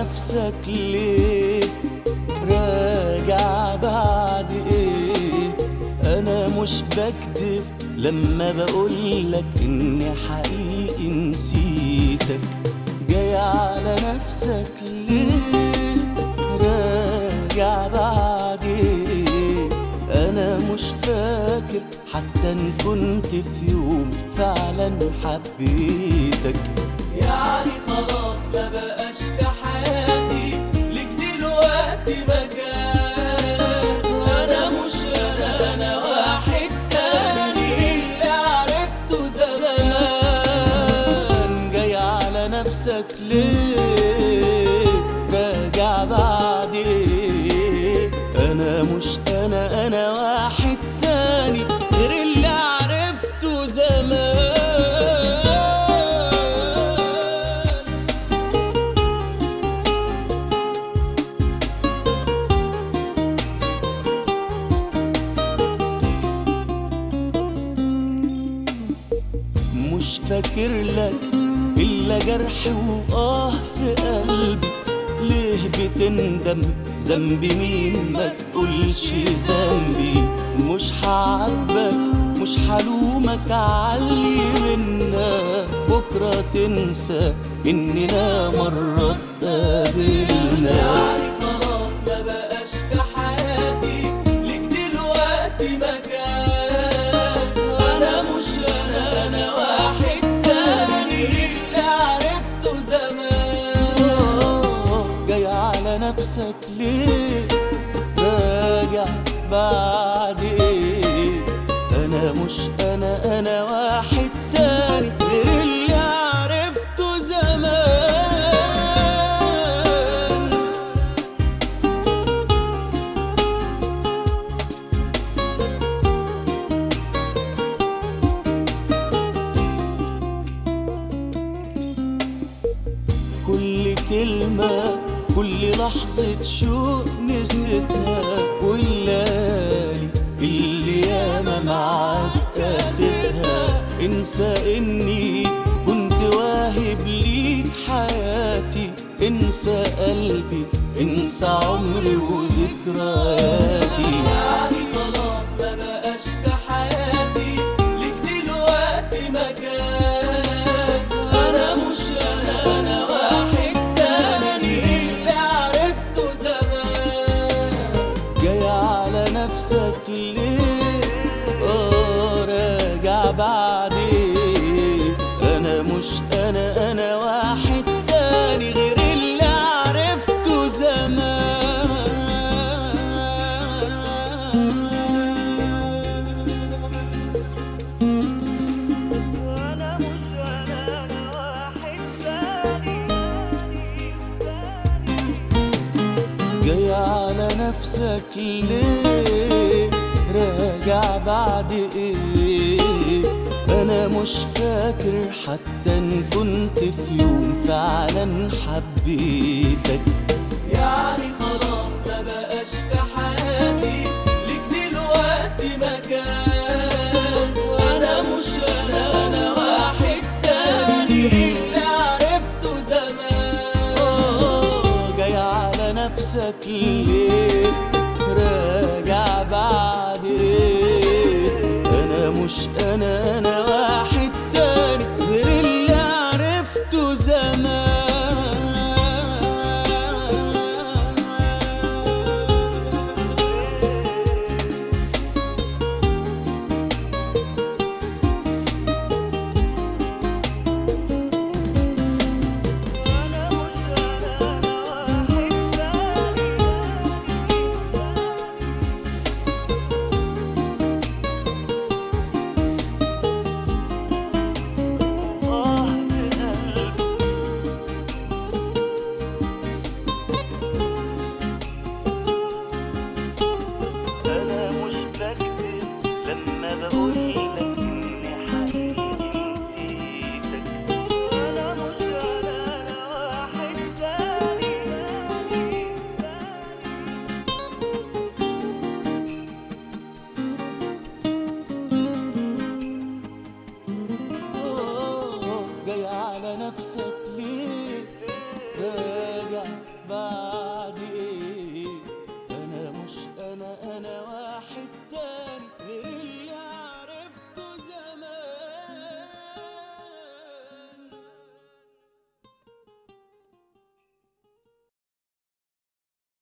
نفسك ليه؟ راجع بعد ايه؟ انا مش بكدب لما بقولك اني حقيقي نسيتك. جاي على نفسك ليه؟ راجع بعد ايه؟ انا مش فاكر حتى ان كنت في يوم فعلا حبيتك. يعني خلاص ما بقاش في حياتي ليك دلوقتي مكان. انا مش انا واحد تاني اللي عرفته زمان. جاي على نفسك ليه؟ راجع بعد ايه؟ انا مش انا واحد تاني غير اللي عرفته زمان. مش فاكر لك إلا جرح وآه في قلبي. ليه بتندم؟ ذنبي مين؟ ما تقولش ذنبي. مش هعاتبك مش هلومك عاللي منا. بكرة تنسى إننا مرة اتقابلنا. يعني خلاص ما بقاش في حياتي ليك دلوقتي مكان. أنا مش أنا واحد تاني اللي عرفته زمان. جاي على نفسك ليه؟ راجع بعد ايه؟ انا مش انا واحد تاني غير اللي عرفته زمان. كل كلمة كل لحظة شوق نسيتها، والليالي اللي ياما معاك قاسيتها. انسى اني كنت واهب ليك حياتي. انسى قلبي انسى عمري وذكرياتي. يعني خلاص ما بقاش في حياتي ليك دلوقتي مكان. انا مش انا واحد تاني اللي عرفته زمان. جاي على نفسك ليه؟ راجع بعد ايه؟ انا مش انا واحد تاني غير اللي عرفته زمان. انا مش انا واحد تاني. جاي على نفسك ليه؟ راجع بعد ايه؟ انا مش فاكر حتى ان كنت في يوم فعلا حبيتك. يعني خلاص ما بقاش في حياتي ليك دلوقتي مكان. انا مش انا واحد تاني اللي عرفته زمان. جاي على نفسك ليه؟ راجع بعد ايه؟ انا مش انا واحد تاني غير اللي عرفته زمان.